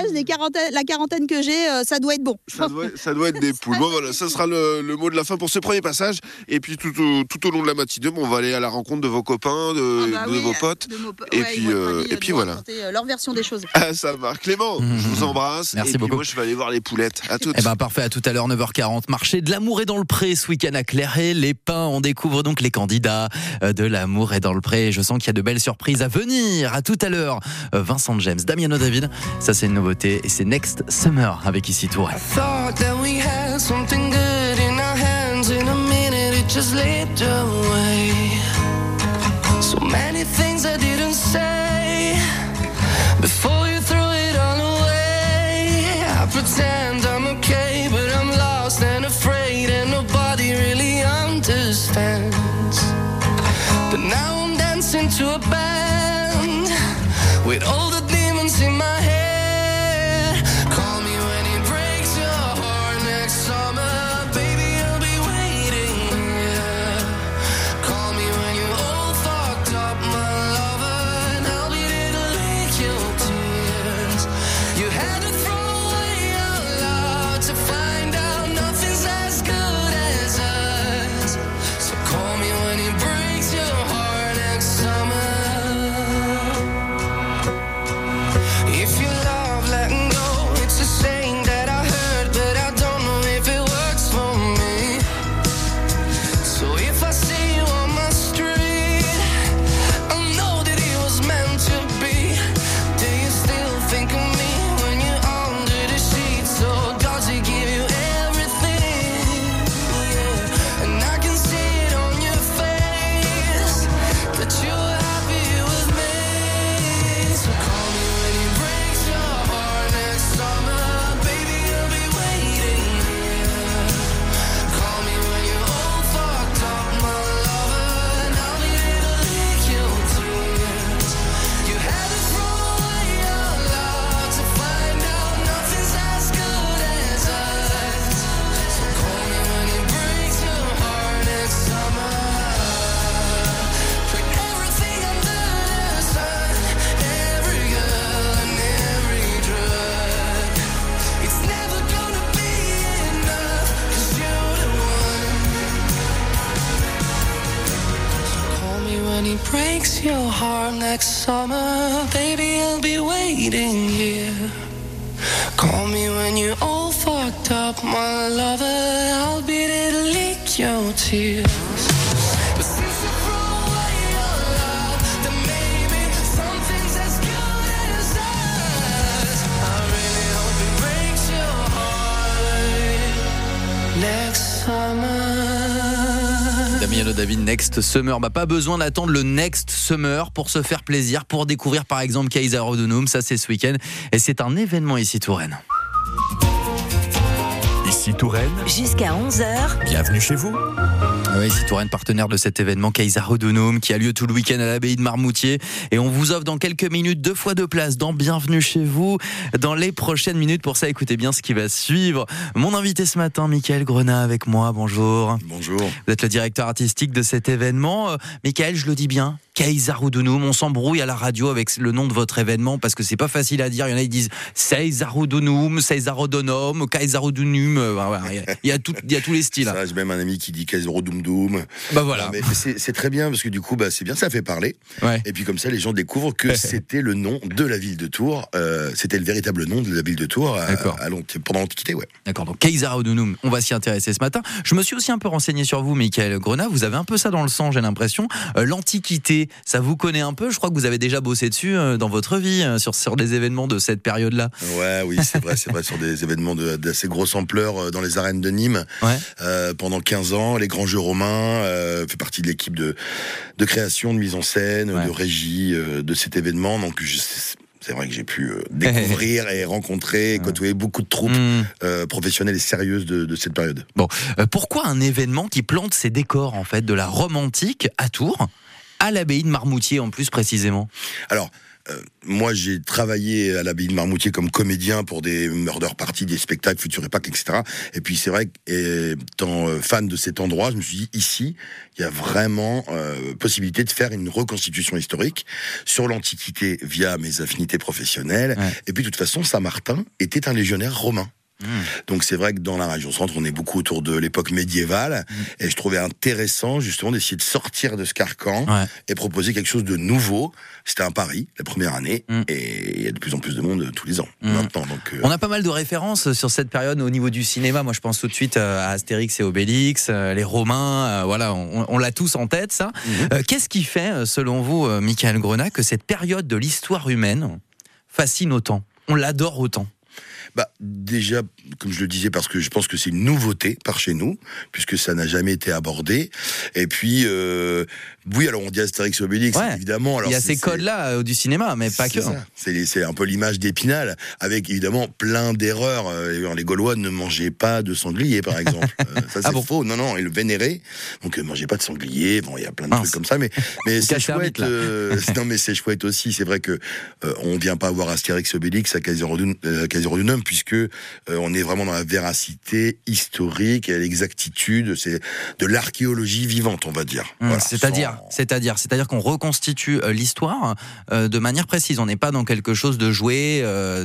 la quarantaine que j'ai, ça doit être bon. Ça doit être des poules. Bon, voilà, ça sera le mot de la fin pour ce premier passage. Et puis tout au long de la matinée, on va aller à la rencontre de vos copains, de vos potes. Et puis voilà. Leur version des choses. Ah, ça marche. Clément, je vous embrasse. Merci et beaucoup. Puis moi, je vais aller voir les poulettes. À toutes. Parfait, à tout à l'heure, 9h40. Marché de l'amour est dans le pré ce week-end à Clairet. Les Pins, on découvre donc les candidats de l'amour est dans le pré. Je sens qu'il y a de belles surprises à venir. À tout à l'heure. Vincent James, Damiano David. Ça, c'est une nouveauté. Et c'est Next Summer avec ici Touré. So many things I didn't say before you threw it all away. I pretend I'm okay, but I'm lost and afraid, and nobody really understands. But now I'm dancing to a band with all the demons in my head. Call me when it breaks your heart next summer, baby, I'll be waiting here. Call me when you're all fucked up, my lover, and I'll be there to lick your tears. You had to throw away our love to find out nothing's as good as us. So call me when it breaks your heart next summer. If you love letting go, it's a saying that I heard, but I don't know if it works for me. So if I see you on my street, I know that it was meant to be. Do you still think of me when you're under the sheets? Or does he give you everything? Yeah. And I can see it on your face that you're happy with me. So call me when he breaks your heart next summer, baby, I'll be waiting here. Call me when you're all fucked up, my lover, and I'll be there to lick your tears. You had to throw away your love to find out nothing's as good as us. So call me when it breaks your heart next summer. Put everything under the sun, every girl and every drug. It's never gonna be enough, 'cause you're the one. So call me when he breaks your heart next summer, baby, I'll be waiting here. Call me when you're all fucked up, my lover, I'll be there to lick your tears. But since you threw away your love, then maybe something's as good as us. I really hope it breaks your heart next summer. Damiano David, Next Summer. Pas besoin d'attendre le Next Summer pour se faire plaisir, pour découvrir par exemple Kaiser Rodunum. Ça, c'est ce week-end. Et c'est un événement ici, Touraine. Ici Touraine, Jusqu'à 11h, bienvenue chez vous. Oui, ici Touraine, partenaire de cet événement Kaiser Rodunum qui a lieu tout le week-end à l'abbaye de Marmoutier. Et on vous offre dans quelques minutes 2 fois 2 places dans Bienvenue chez vous. Dans les prochaines minutes, pour ça, écoutez bien ce qui va suivre. Mon invité ce matin, Michael Grenat, avec moi. Bonjour. Bonjour. Vous êtes le directeur artistique de cet événement. Michael, je le dis bien, Kaiser Rodunum. On s'embrouille à la radio avec le nom de votre événement parce que c'est pas facile à dire. Il y en a qui disent Kaiser Rodunum, Kaiser Rodunum, Kaiser Rodunum. Il y a tous les styles. Ça, j'ai même un ami qui dit Kaiser Rodunum. Voilà. Mais c'est très bien parce que du coup, c'est bien, ça fait parler. Ouais. Et puis comme ça, les gens découvrent que c'était le nom de la ville de Tours. C'était le véritable nom de la ville de Tours pendant l'Antiquité, ouais. D'accord. Donc Kaiser Rodunum, on va s'y intéresser ce matin. Je me suis aussi un peu renseigné sur vous, Michael Grenat. Vous avez un peu ça dans le sang, j'ai l'impression. L'Antiquité, ça vous connaît un peu. Je crois que vous avez déjà bossé dessus dans votre vie, sur des événements de cette période-là. Oui, c'est vrai, sur des événements d'assez grosse ampleur dans les arènes de Nîmes. Ouais. Pendant 15 ans, les grands jeux romains, fait partie de l'équipe de création, de mise en scène, de régie de cet événement. Donc c'est vrai que j'ai pu découvrir et rencontrer et côtoyer beaucoup de troupes professionnelles et sérieuses de cette période. Bon, pourquoi un événement qui plante ses décors en fait de la Rome antique à Tours, à l'abbaye de Marmoutier en plus précisément ? Alors, moi, j'ai travaillé à l'abbaye de Marmoutier comme comédien pour des murder parties, des spectacles, Futur Époque, etc. Et puis, c'est vrai qu'étant fan de cet endroit, je me suis dit, ici, il y a vraiment possibilité de faire une reconstitution historique sur l'Antiquité via mes affinités professionnelles. Ouais. Et puis, de toute façon, Saint-Martin était un légionnaire romain. Donc c'est vrai que dans la région centre, on est beaucoup autour de l'époque médiévale, et je trouvais intéressant justement d'essayer de sortir de ce carcan et proposer quelque chose de nouveau. C'était un pari la première année, et il y a de plus en plus de monde tous les ans maintenant. Donc, on a pas mal de références sur cette période au niveau du cinéma. Moi, je pense tout de suite à Astérix et Obélix, les Romains. Voilà, on l'a tous en tête, ça. Qu'est-ce qui fait, selon vous, Michael Grenat, que cette période de l'histoire humaine fascine autant, on l'adore autant? Déjà, comme je le disais, parce que je pense que c'est une nouveauté par chez nous, puisque ça n'a jamais été abordé. Et puis, oui, alors on dit Astérix et Obélix, évidemment. Alors il y a ces codes-là du cinéma, mais pas que. C'est un peu l'image d'Épinal, avec évidemment plein d'erreurs. Les Gaulois ne mangeaient pas de sanglier, par exemple. Ça, c'est faux. Non, ils le vénéraient. Donc, ne mangeaient pas de sanglier. Bon, il y a plein de trucs comme ça, mais c'est chouette. Non, mais c'est chouette aussi. C'est vrai que on vient pas voir Astérix et Obélix à Kaiserrodunum, puisque on est vraiment dans la véracité historique et l'exactitude, c'est de l'archéologie vivante, on va dire. Voilà, c'est-à-dire qu'on reconstitue l'histoire de manière précise. On n'est pas dans quelque chose de joué,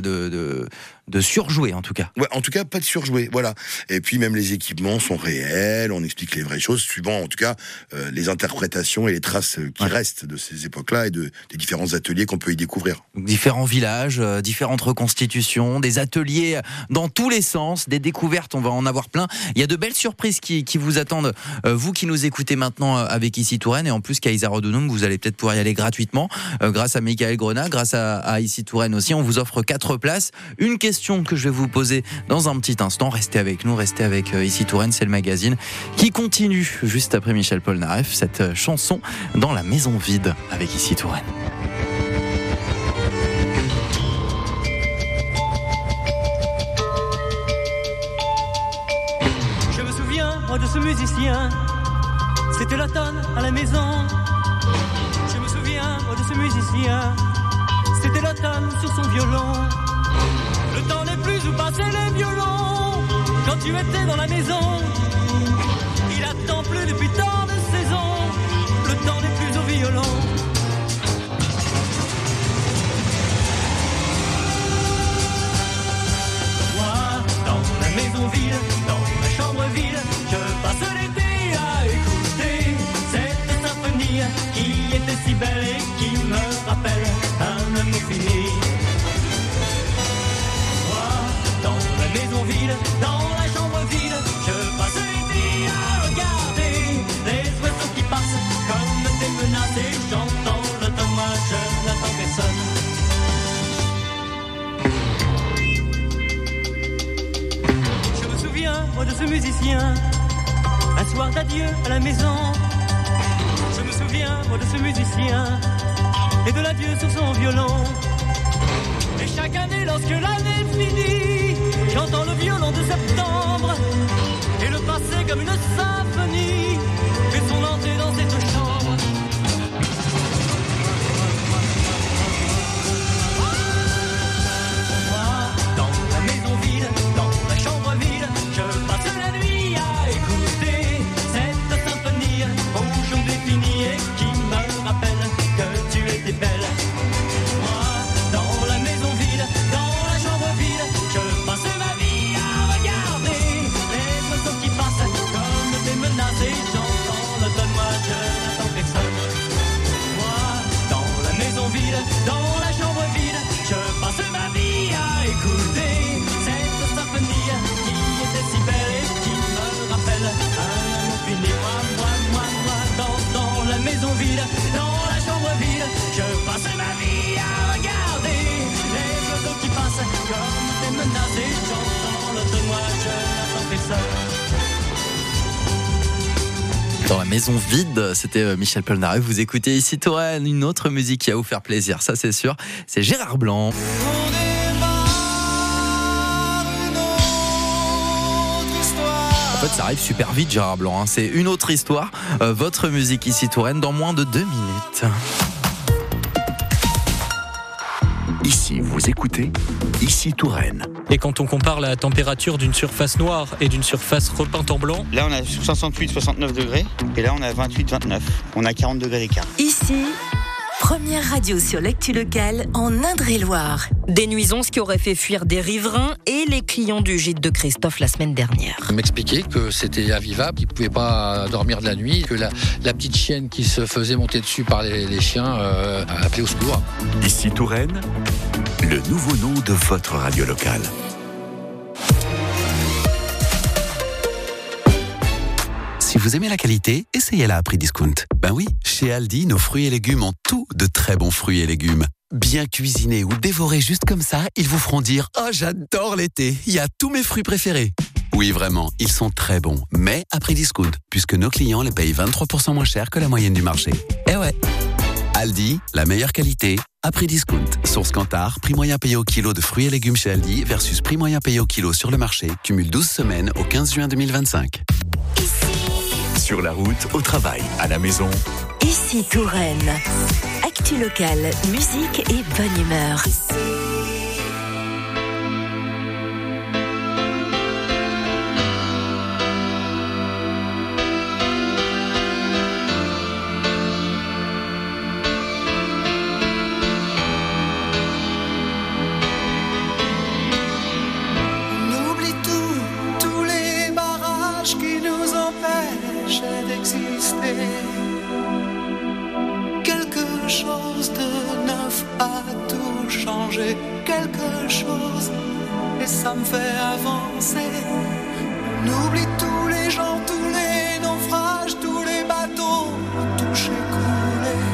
de surjoué en tout cas. Ouais, en tout cas pas de surjoué, voilà. Et puis même les équipements sont réels, on explique les vraies choses, suivant en tout cas les interprétations et les traces qui restent de ces époques-là et des différents ateliers qu'on peut y découvrir. Différents villages, différentes reconstitutions, des ateliers dans tous les sens, des découvertes, on va en avoir plein. Il y a de belles surprises qui vous attendent, vous qui nous écoutez maintenant avec Ici Touraine, et en plus Kaiserrodunum, vous allez peut-être pouvoir y aller gratuitement grâce à Michael Grenat, grâce à Ici Touraine aussi. On vous offre 4 places. Une question que je vais vous poser dans un petit instant. Restez avec nous, restez avec Ici Touraine, c'est le magazine qui continue juste après Michel Polnareff, cette chanson Dans la maison vide avec Ici Touraine. Je me souviens, moi, de ce musicien, c'était l'automne à la maison. Je me souviens, moi, de ce musicien, c'était l'automne sur son violon. Le temps n'est plus où passer les violons. Quand tu étais dans la maison, il attend plus depuis tant de saisons. Le temps n'est plus au violon. Moi, dans la maison vide, dans la chambre vide, je passe l'été à écouter cette symphonie qui était si belle et qui me rappelle un amour fini. Dans la chambre vide, je passe l'été à regarder les oiseaux qui passent comme des menaces, et j'entends l'automne, moi je n'attends personne. Je me souviens, moi, de ce musicien, un soir d'adieu à la maison. Je me souviens, moi, de ce musicien, et de l'adieu sur son violon. Et chaque année, lorsque l'année finit, j'entends le violon de septembre, et le passé comme une symphonie fait son entrée dans cette chambre. Moi, dans la maison vide, dans la chambre vide, je passe la nuit à écouter cette symphonie aujourd'hui finie et qui me rappelle que tu étais belle. Dans la chambre vide, je passe ma vie à écouter cette symphonie qui était si belle et qui me rappelle un amour fini. Moi, dans la maison vide, dans la chambre vide, je passe ma vie à regarder les oiseaux qui passent comme des menaces, et j'entends l'automne, moi je n'attends personne. Dans la maison vide, c'était Michel Polnareff. Vous écoutez Ici Touraine, une autre musique qui va vous faire plaisir, ça c'est sûr. C'est Gérard Blanc. En fait, ça arrive super vite, Gérard Blanc. C'est une autre histoire. Votre musique Ici Touraine dans moins de 2 minutes. Ici, vous écoutez, ici Touraine. Et quand on compare la température d'une surface noire et d'une surface repeinte en blanc, là on a 68-69 degrés et là on a 28-29. On a 40 degrés d'écart. Ici, première radio sur l'actu locale en Indre-et-Loire. Des nuisances qui auraient fait fuir des riverains et les clients du gîte de Christophe la semaine dernière. Il m'expliquait que c'était invivable, qu'il ne pouvait pas dormir de la nuit, que la petite chienne qui se faisait monter dessus par les chiens appelait au secours. Ici Touraine, le nouveau nom de votre radio locale. Si vous aimez la qualité, essayez-la à prix discount. Ben oui, chez Aldi, nos fruits et légumes ont tous de très bons fruits et légumes. Bien cuisinés ou dévorés juste comme ça, ils vous feront dire « Oh, j'adore l'été, il y a tous mes fruits préférés ». Oui, vraiment, ils sont très bons, mais à prix discount, puisque nos clients les payent 23% moins cher que la moyenne du marché. Eh ouais. Aldi, la meilleure qualité, à prix discount. Source Kantar, prix moyen payé au kilo de fruits et légumes chez Aldi versus prix moyen payé au kilo sur le marché, cumule 12 semaines au 15 juin 2025. Sur la route, au travail, à la maison. Ici Touraine. Actu locale, musique et bonne humeur. On oublie tous les barrages qui nous empêchent d'exister. Quelque chose de neuf a tout changé, quelque chose, et ça me fait avancer. On oublie tous les gens, tous les naufrages, tous les bateaux touchés, coulés.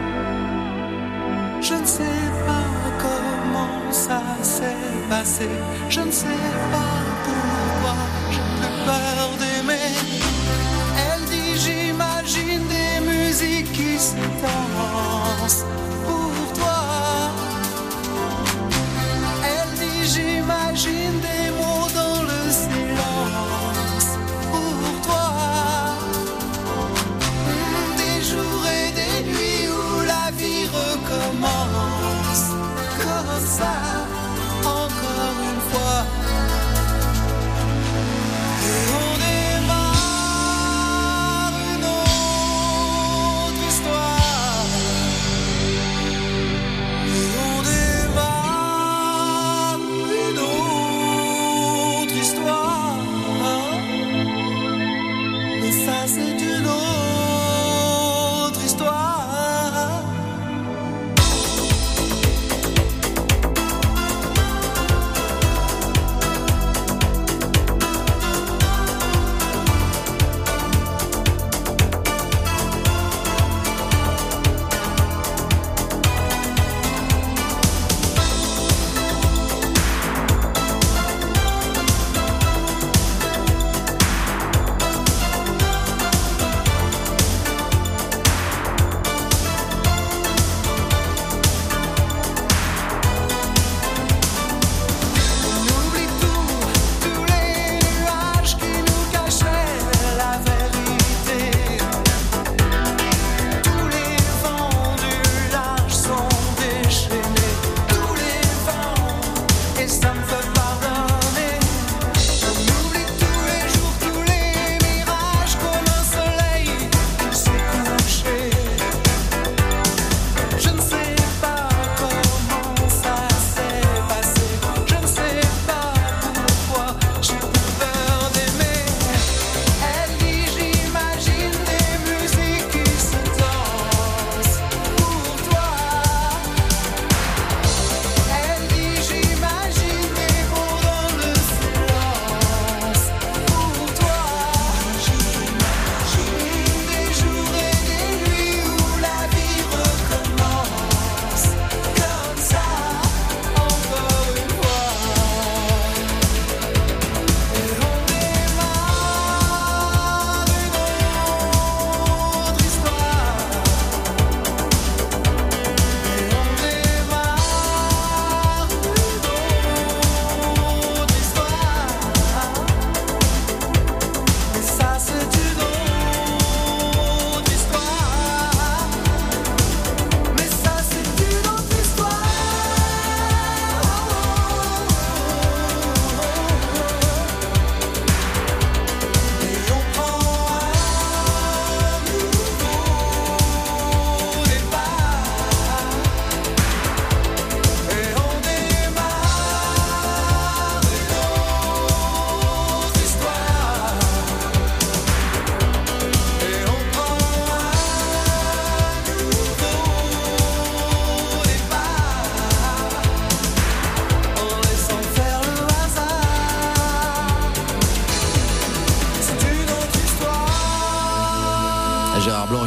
Je ne sais pas comment ça s'est passé, je ne sais pas pourquoi j'ai plus peur d'aimer. Elle dit j'imagine des musiques qui se dansent pour toi. Elle dit j'imagine des mots dans le silence pour toi. Des jours et des nuits où la vie recommence comme ça, encore une fois.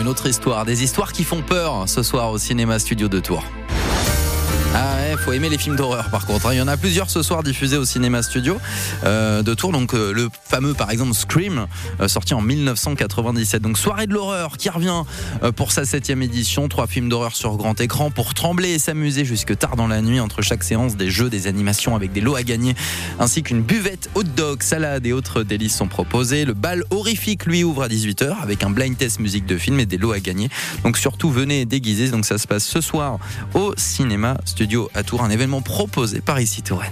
une autre histoire, des histoires qui font peur ce soir au Cinéma Studio de Tours. Ah ouais, faut aimer les films d'horreur par contre. Il y en a plusieurs ce soir diffusés au Cinéma Studio de Tours. Donc le fameux par exemple Scream, sorti en 1997. Donc soirée de l'horreur qui revient pour sa 7e édition. 3 films d'horreur sur grand écran pour trembler et s'amuser jusque tard dans la nuit. Entre chaque séance, des jeux, des animations avec des lots à gagner, ainsi qu'une buvette, hot dog, salade et autres délices sont proposés. Le bal horrifique lui ouvre à 18h avec un blind test musique de film et des lots à gagner. Donc surtout venez déguisés. Donc ça se passe ce soir au Cinéma Studio à Tours, un événement proposé par Ici Touraine.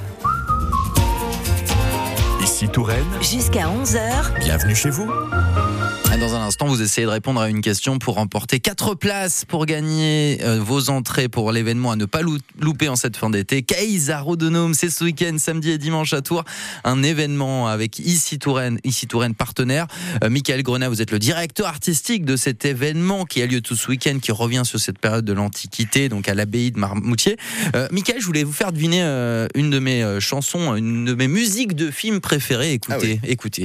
Ici Touraine. Jusqu'à 11h. Bienvenue chez vous. Dans un instant, vous essayez de répondre à une question pour remporter 4 places pour gagner vos entrées pour l'événement à ne pas louper en cette fin d'été. Kaiser-Rodonome, c'est ce week-end, samedi et dimanche à Tours. Un événement avec Ici Touraine partenaire. Michael Grenat, vous êtes le directeur artistique de cet événement qui a lieu tout ce week-end, qui revient sur cette période de l'Antiquité, donc à l'abbaye de Marmoutier. Michael, je voulais vous faire deviner une de mes chansons, une de mes musiques de films préférées. Écoutez, écoutez.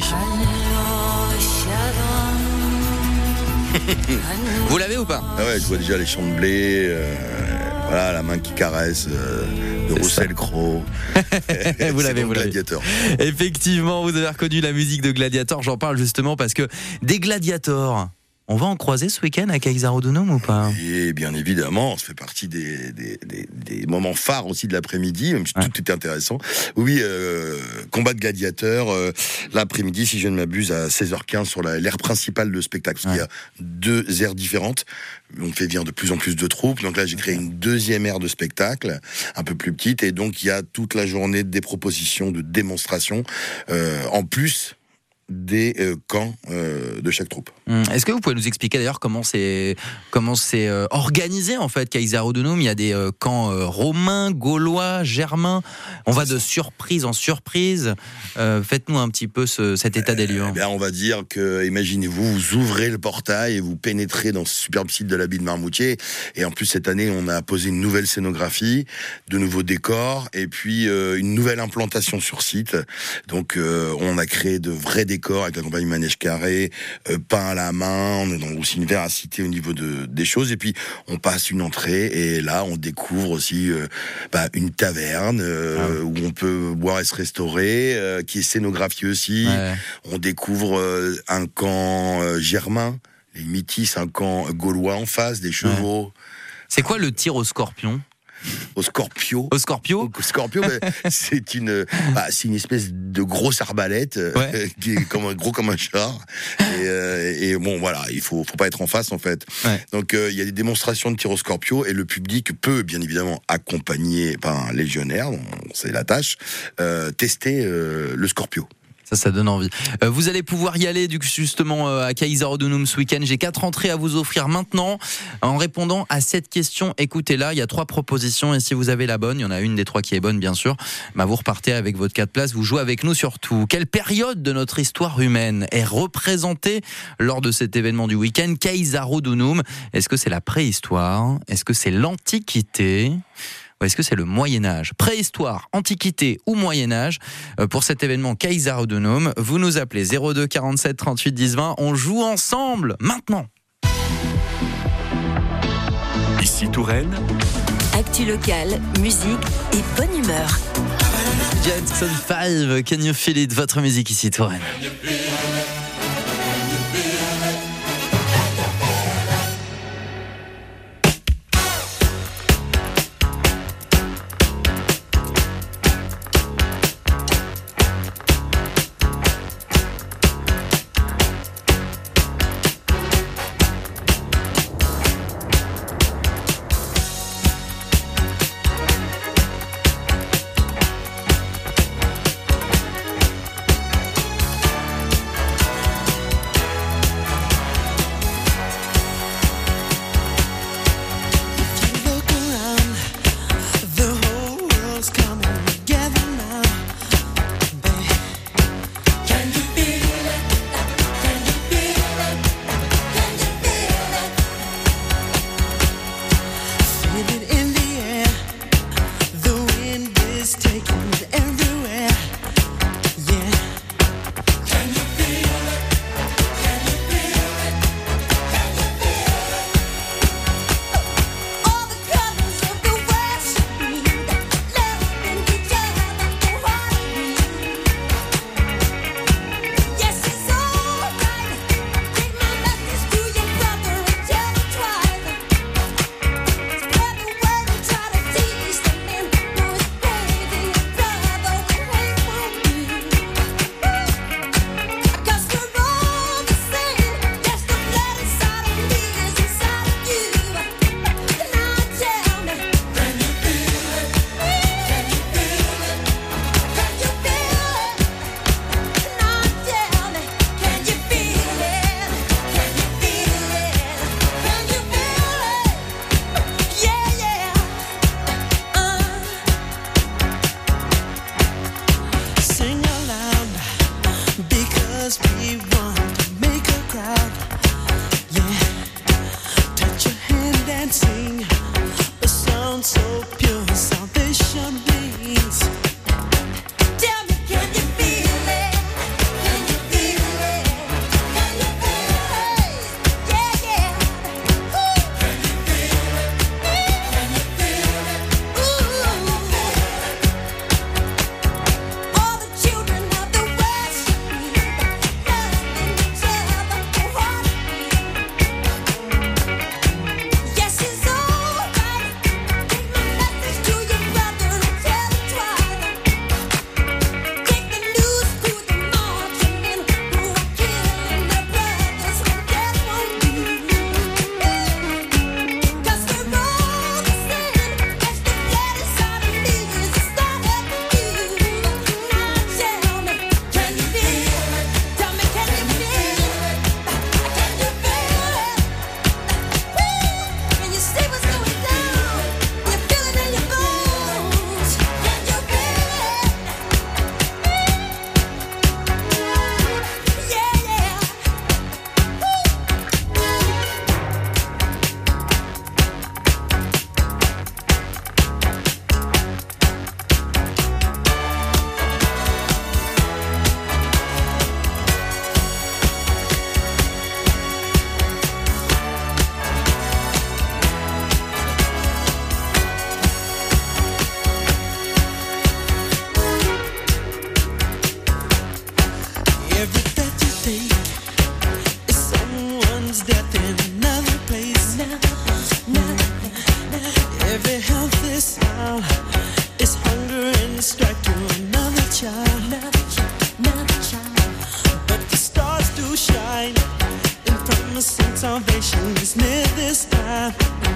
Vous l'avez ou pas? Ah ouais, je vois déjà les champs de blé, voilà, la main qui caresse, le Roussel Crowe. Vous l'avez. Gladiator. Effectivement, vous avez reconnu la musique de Gladiator. J'en parle justement parce que des gladiators, on va en croiser ce week-end à Kaiser-Rodonome ou pas? Et bien évidemment, ça fait partie des moments phares aussi de l'après-midi, même si tout était intéressant. Oui, combat de gladiateurs, l'après-midi, si je ne m'abuse, à 16h15 sur l'aire principale de spectacle. Parce qu'il y a 2 aires différentes. On fait venir de plus en plus de troupes. Donc là, j'ai créé une 2e aire de spectacle, un peu plus petite. Et donc, il y a toute la journée des propositions, de démonstrations, en plus des camps de chaque troupe. Est-ce que vous pouvez nous expliquer d'ailleurs comment c'est organisé en fait Kaiser-Rodonome? Il y a des camps romains, gaulois, germains. On va de surprise en surprise. Faites-nous un petit peu cet état des lieux. On va dire que, imaginez-vous, vous ouvrez le portail et vous pénétrez dans ce superbe site de l'abbaye de Marmoutier. Et en plus, cette année, on a posé une nouvelle scénographie, de nouveaux décors et puis une nouvelle implantation sur site. Donc, on a créé de vrais décors avec la compagnie Manège Carré, peint à la main, on est dans aussi une véracité au niveau des choses, et puis on passe une entrée, et là on découvre aussi une taverne où on peut boire et se restaurer, qui est scénographiée aussi. On découvre un camp germain, les Métis, un camp gaulois en face, des chevaux. C'est quoi le tir au scorpion? Au Scorpio. Au Scorpio, c'est une espèce de grosse arbalète qui est gros comme un char. Et bon, voilà, il faut pas être en face en fait. Donc il y a des démonstrations de tir au Scorpio et le public peut bien évidemment accompagner par un légionnaire, c'est la tâche, tester le Scorpio. Ça donne envie. Vous allez pouvoir y aller justement à Kaiser-Rodonome ce week-end. J'ai 4 entrées à vous offrir maintenant en répondant à cette question. Écoutez-la, il y a 3 propositions et si vous avez la bonne, il y en a une des 3 qui est bonne bien sûr, vous repartez avec votre 4 places, vous jouez avec nous surtout. Quelle période de notre histoire humaine est représentée lors de cet événement du week-end Kaiser-Rodonome? Est-ce que c'est la préhistoire? Est-ce que c'est l'Antiquité? Ou est-ce que c'est le Moyen-Âge? Préhistoire, Antiquité ou Moyen-Âge? Pour cet événement Kaiser-Rodonome, vous nous appelez 02 47 38 10 20. On joue ensemble maintenant. Ici Touraine. Actu locale, musique et bonne humeur. Jackson 5, Can You Feel It? Votre musique ici Touraine. mistake. It's someone's death in another place. Every healthy smile is hunger and strike to another child. But the stars do shine in promising salvation is near this time.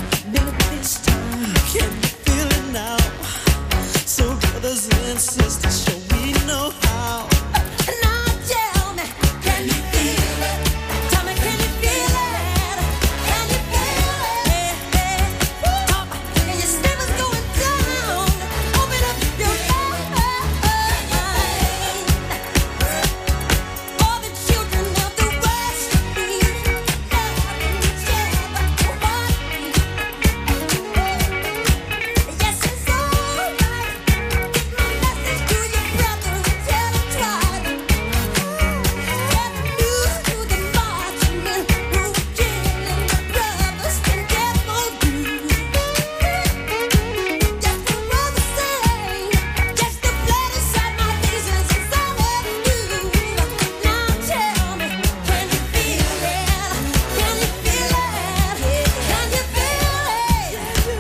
Can you feel it now? So brothers and sisters, shall we know how? Now tell me, can you feel it? Tell me, can you feel it? Can you feel it? And your stomach's going down. Open up your mind. All the children of the West need yes, it's alright. Get my message to your brother and tell him try. Get the news to the marching men who are killing my brothers and devil do. Just the brother say, just the blood inside my veins is all I do. Now tell me, can you feel it? Can you feel it? Can you feel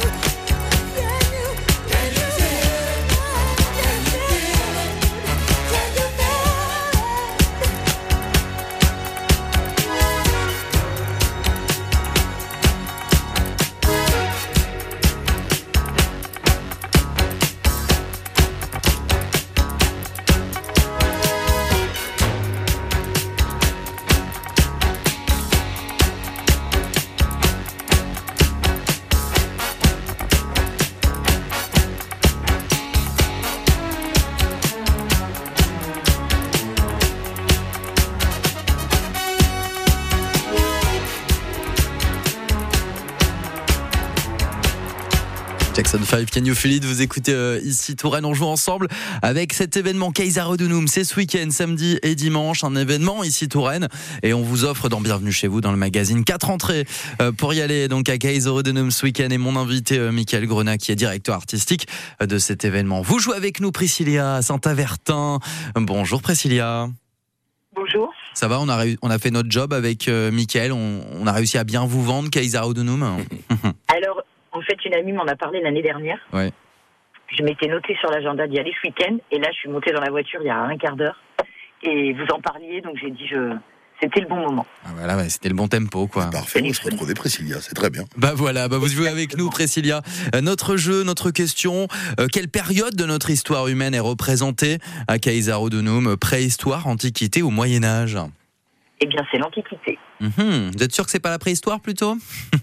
Jackson 5, Can You Feel It? Vous écoutez ici Touraine, on joue ensemble avec cet événement Kaiser-Odunum. C'est ce week-end, samedi et dimanche, un événement ici Touraine, et on vous offre dans Bienvenue chez vous dans le magazine 4 entrées pour y aller donc à Kaiser-Odunum ce week-end, et mon invité Michael Grenat qui est directeur artistique de cet événement. Vous jouez avec nous Priscilla à Saint-Avertin. Bonjour Priscilla. Bonjour. Ça va, on a fait notre job avec Michael, on a réussi à bien vous vendre Kaiser-Odunum. Alors, en fait, une amie m'en a parlé l'année dernière. Ouais. Je m'étais notée sur l'agenda d'y aller ce week-end, et là, je suis montée dans la voiture il y a un quart d'heure, et vous en parliez, donc j'ai dit c'était le bon moment. Ah voilà, ouais, c'était le bon tempo, quoi. Parfait, on se retrouvait Priscilla, c'est très bien. Bah voilà, vous jouez avec nous, Priscilla. Notre jeu, notre question, quelle période de notre histoire humaine est représentée à Kaiser-Odunum? Préhistoire, Antiquité ou Moyen-Âge? Eh bien, c'est l'Antiquité. Vous êtes sûr que c'est pas la préhistoire, plutôt?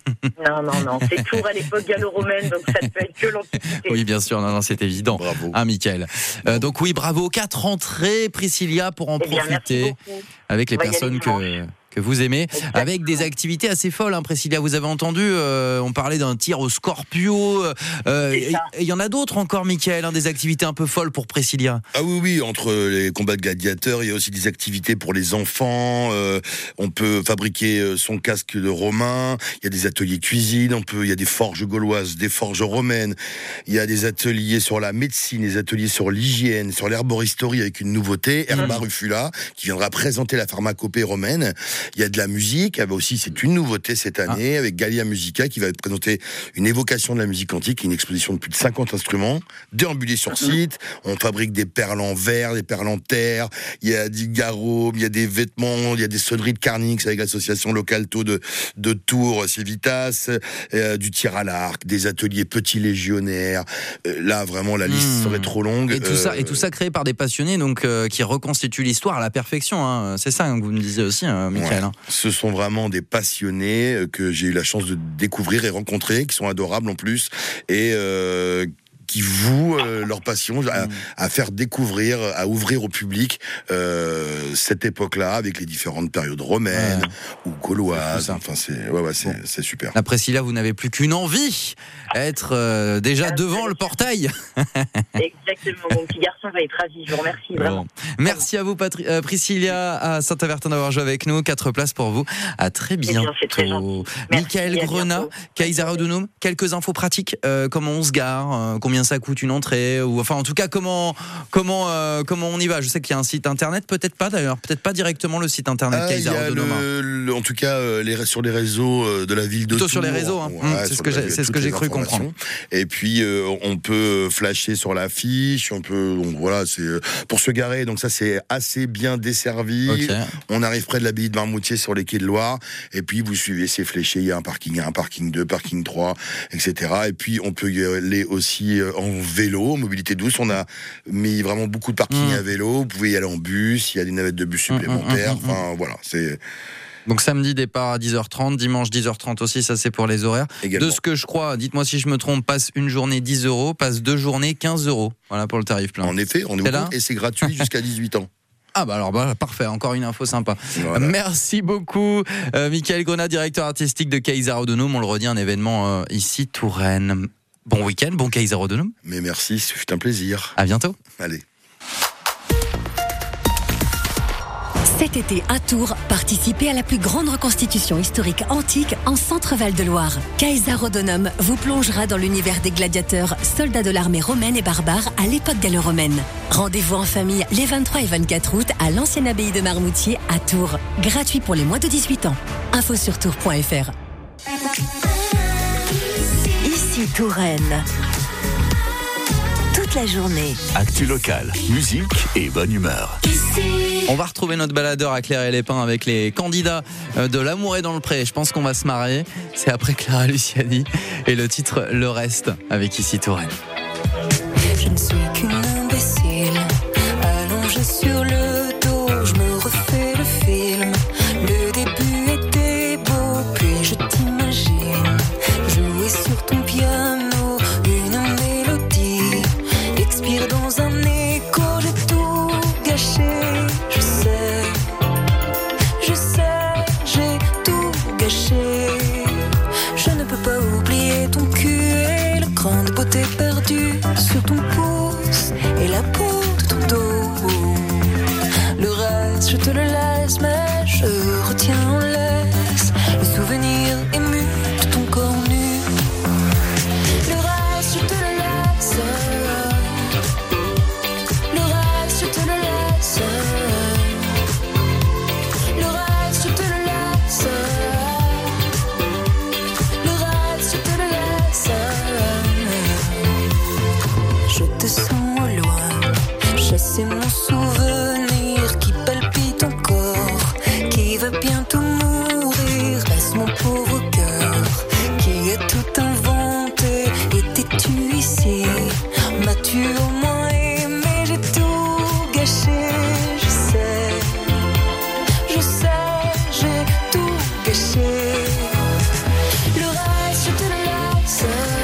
Non, c'est Tours à l'époque gallo-romaine, donc ça ne peut être que l'Antiquité. Oui, bien sûr, non, c'est évident. Bravo. Ah, Michael. Donc oui, bravo. 4 entrées, Priscilla, pour en profiter avec les personnes que vous aimez, avec des activités assez folles, hein, Priscilla. Vous avez entendu, on parlait d'un tir au scorpio. Il y en a d'autres encore, Michael, hein, des activités un peu folles pour Priscilla. Ah oui, entre les combats de gladiateurs, il y a aussi des activités pour les enfants. On peut fabriquer son casque de romain. Il y a des ateliers cuisine. Il y a des forges gauloises, des forges romaines. Il y a des ateliers sur la médecine, des ateliers sur l'hygiène, sur l'herboristerie avec une nouveauté, Herba Rufula, qui viendra présenter la pharmacopée romaine. Il y a de la musique, aussi c'est une nouveauté cette année, avec Gallia Musica qui va présenter une évocation de la musique antique, une exposition de plus de 50 instruments, déambuler sur site, on fabrique des perles en verre, des perles en terre, il y a du garrot, il y a des vêtements, il y a des sonneries de Carnix avec l'association Localto de Tours, Civitas, du tir à l'arc, des ateliers petits légionnaires, là vraiment la liste serait trop longue. Et tout ça créé par des passionnés donc qui reconstituent l'histoire à la perfection, hein. C'est ça que vous me disiez aussi, Michael. Ouais. Ce sont vraiment des passionnés que j'ai eu la chance de découvrir et rencontrer, qui sont adorables en plus, et qui vouent leur passion à faire découvrir, à ouvrir au public cette époque-là, avec les différentes périodes romaines ou gauloises. Enfin, c'est super. La Priscilla, vous n'avez plus qu'une envie, être déjà devant le portail. Exactement, mon petit garçon va être ravi, je vous remercie vraiment. Merci à vous Priscilla à Saint-Avertin d'avoir joué avec nous, 4 places pour vous, à très bientôt. C'est très gentil. Michael Grenat, Kaiser-Odunum, quelques infos pratiques, comment on se gare, combien combien ça coûte une entrée, ou enfin en tout cas comment on y va. Je sais qu'il y a un site internet, peut-être pas d'ailleurs, peut-être pas directement le site internet Kaiser Rodonome. En tout cas, sur les réseaux de la ville de Tours. Sur les réseaux, hein. C'est ce que j'ai cru comprendre. Et puis on peut flasher sur l'affiche, donc voilà, c'est pour se garer. Donc ça c'est assez bien desservi. Okay. On arrive près de l'abbaye de Marmoutier sur les quais de Loire, et puis vous suivez ces fléchés. Il y a un parking 2, parking 3, etc. Et puis on peut y aller aussi en vélo, mobilité douce. On a mis vraiment beaucoup de parkings à vélo. Vous pouvez y aller en bus. Il y a des navettes de bus supplémentaires. Enfin voilà, c'est. Donc samedi départ à 10h30, dimanche 10h30 aussi, ça c'est pour les horaires. Également. De ce que je crois, dites-moi si je me trompe, passe une journée 10 €, passe 2 journées 15 €. Voilà pour le tarif plein. En effet, on est là et c'est gratuit jusqu'à 18 ans. Ah bah alors parfait, encore une info sympa. Voilà. Merci beaucoup Michael Grenat, directeur artistique de Kaiser Rodonome. On le redit, un événement ici Touraine. Bon week-end, bon Kaiser Rodonome. Mais merci, ce fut un plaisir. À bientôt. Allez. Cet été à Tours, participez à la plus grande reconstitution historique antique en Centre-Val de Loire. Kaiser Rodonome vous plongera dans l'univers des gladiateurs, soldats de l'armée romaine et barbare à l'époque gallo-romaine. Rendez-vous en famille les 23 et 24 août à l'ancienne abbaye de Marmoutier à Tours. Gratuit pour les moins de 18 ans. Info sur tours.fr. Ici Touraine. Toute la journée. Actu locale, musique et bonne humeur. On va retrouver notre baladeur à Claire et les Pins avec les candidats de L'amour est dans le pré. Je pense qu'on va se marrer. C'est après Clara Luciani et le titre Le Reste avec Ici Touraine. Je ne suis qu'une imbécile, allongée sur le dos, je me refais le film. Le début était beau, puis je t'imagine jouer sur ton piano, une mélodie expire dans un écho, j'ai tout gâché. Je ne peux pas oublier ton cul et le cran de beauté perdu sur ton pouce et la peau de ton dos. Le reste, je te le laisse, mais je retiens en laisse le souvenir ému de ton corps nu. Le reste, je te le laisse. Le reste, je te le laisse. Le reste, je te le laisse. Je te sens au loin, chasser mon souvenir qui palpite encore, qui va bientôt mourir. Reste mon pauvre cœur qui a tout inventé. Étais-tu ici? M'as-tu au moins aimé? J'ai tout gâché, je sais, j'ai tout gâché. Le reste, je te le laisse.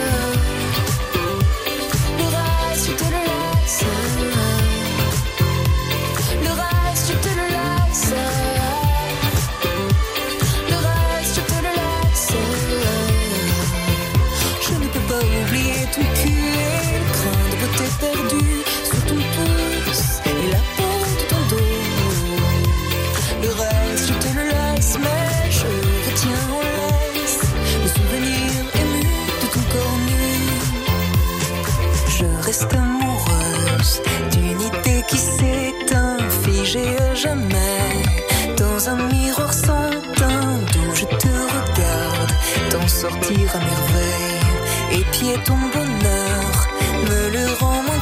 Ton cul et le cran de beauté perdu sur ton pouce et la peau de ton dos. Le reste, je te le laisse, mais je retiens en laisse le souvenir ému de ton corps nu. Je reste amoureuse d'une idée qui s'éteint, figée à jamais dans un miroir sans teint d'où je te regarde t'en sortir à merveille. Et puis ton bonheur me le rend moins